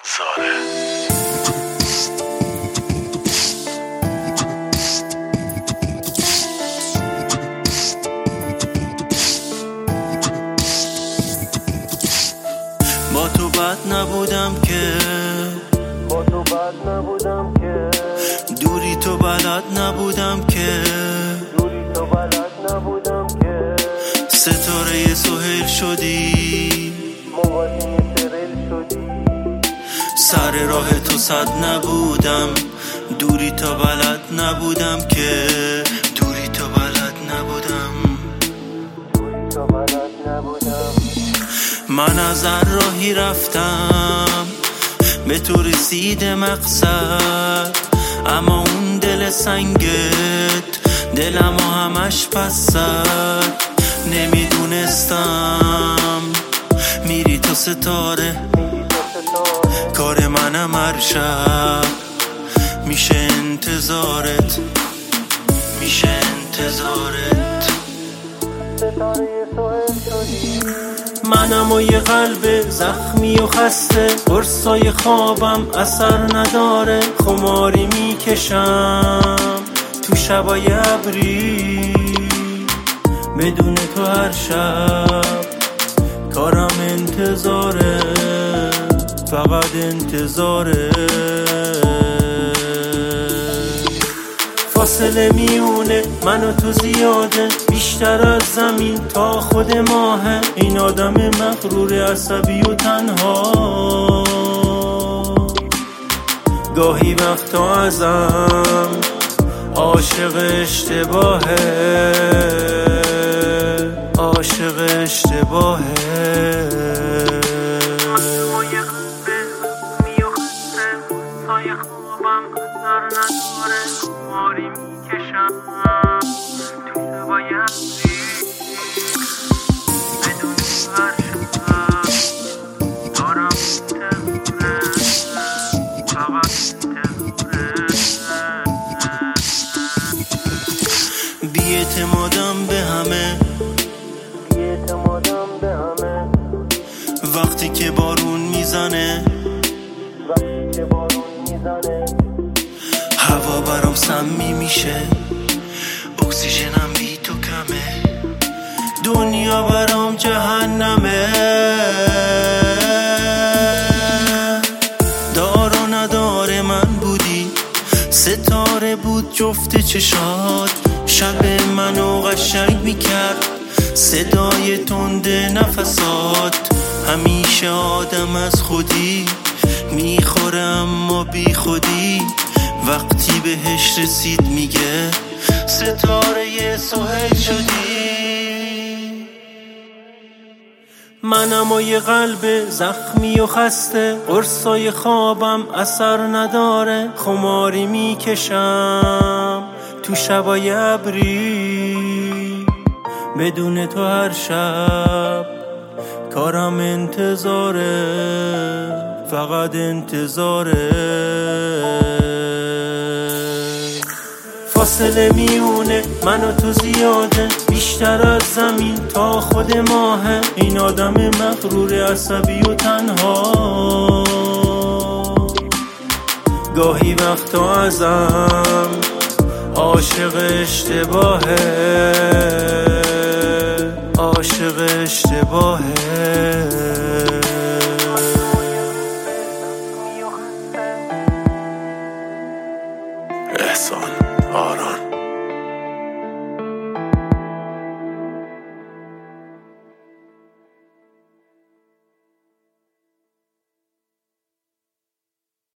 زاره. با تو بد نبودم که دوری تو بلد نبودم که ستاره سهیل شدی سر راه تو صد نبودم دوری تو بلد نبودم که دوری تو بلد نبودم من از هر راهی رفتم به تو رسید مقصد اما اون دل سنگت دلمو همش پس زد نمیدونستم میری تو ستاره کار منم هر شب میشه انتظارت منم و یه قلب زخمی و خسته قرصای خوابم اثر نداره خماری میکشم تو شبای ابری بدون تو هر شب کارم انتظاره فقط انتظاره فاصله میونه من و تو زیاده بیشتر از زمین تا خود ماهه این آدم مغرور عصبی و تنها گاهی وقتا ازم عاشق اشتباهه خماری میکشم تو شبای ابری بدون هر شب دارم فقط بی‌اعتمادم به همه وقتی که بارون میزنه هوا برام سمی میشه اکسیژنم بی تو کمه دنیا برام جهنمه دار و نداره من بودی ستاره بود جفت چشات شب منو قشنگ میکرد صدای تند نفسات همیشه آدم از خودی میخوره اما بی خودی وقتی بهش رسید میگه ستاره سهیل شدی منم و یه قلب زخمی و خسته قرصای خوابم اثر نداره خماری میکشم تو شبای ابری بدون تو هر شب کارم انتظاره فقط انتظاره فاصله میونه من و تو زیاده بیشتر از زمین تا خود ماهه این آدم مغرور عصبی و تنها گاهی وقتا ازم عاشق اشتباهه احسان آران